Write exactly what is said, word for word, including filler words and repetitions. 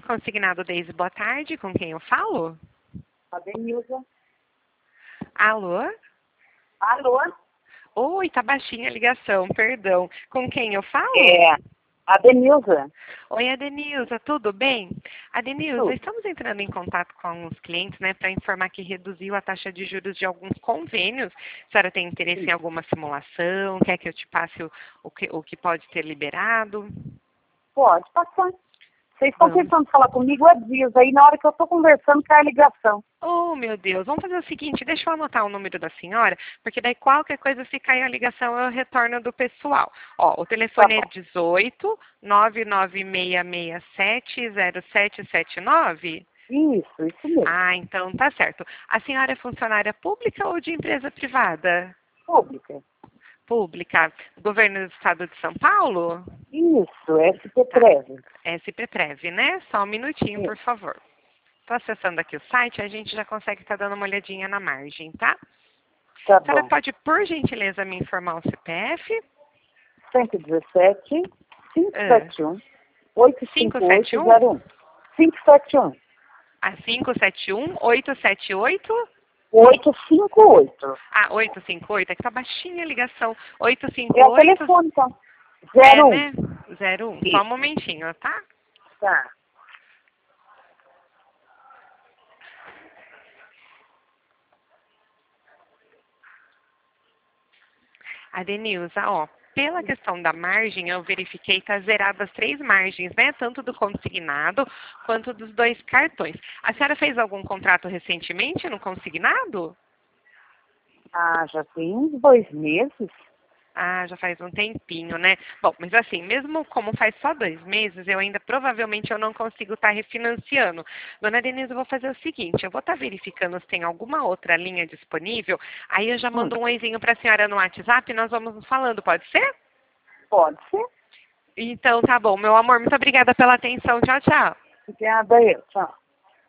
Consignado Deise, boa tarde. Com quem eu falo? A Denilza. Alô? Alô? Oi, tá baixinha a ligação, perdão. Com quem eu falo? É, a Denilza. Oi, Adenilza, tudo bem? Adenilza, Tudo. estamos entrando em contato com os clientes, né, para informar que reduziu a taxa de juros de alguns convênios. A senhora tem interesse Sim. em alguma simulação? Quer que eu te passe o, o, que, o que pode ter liberado? Pode passar. Vocês estão Vamos. tentando falar comigo há dias, aí na hora que eu estou conversando cai a ligação. Oh, meu Deus, vamos fazer o seguinte, deixa eu anotar o número da senhora, porque daí qualquer coisa, se cair a ligação, eu retorno do pessoal. Ó, o telefone Tá é dezoito, nove nove seis seis sete, zero sete sete nove? Isso, isso mesmo. Ah, então tá certo. A senhora é funcionária pública ou de empresa privada? Pública. Pública. Governo do Estado de São Paulo? Isso, S P Tá. Trevi. S P Trevi, né? Só um minutinho, É. por favor. Estou acessando aqui o site, a gente já consegue estar dando uma olhadinha na margem, tá? Tá A senhora bom. pode, por gentileza, me informar o C P F? cento e dezessete, cinco Ah, sete um, oito cinco oito cinco sete um? zero um. cinco sete um. Ah, cinco sete um, oito sete oito? oito cinco oito. Ah, oito cinco oito, é que tá baixinha a ligação. É o oito cinco oito, telefone, tá? é, zero um. né? zero um. Só um Isso. momentinho, tá? Tá. A Denilza, ó, pela questão da margem, eu verifiquei que tá zerado as três margens, né? Tanto do consignado quanto dos dois cartões. A senhora fez algum contrato recentemente no consignado? Ah, já tem uns dois meses. Ah, já faz um tempinho, né? Bom, mas assim, mesmo como faz só dois meses, eu ainda provavelmente eu não consigo estar refinanciando. Dona Denise, eu vou fazer o seguinte, eu vou estar verificando se tem alguma outra linha disponível, aí eu já Hum, mando um oizinho para a senhora no WhatsApp e nós vamos nos falando, pode ser? pode ser. Então, tá bom, meu amor, muito obrigada pela atenção. Tchau, tchau. Obrigada, eu. Tchau.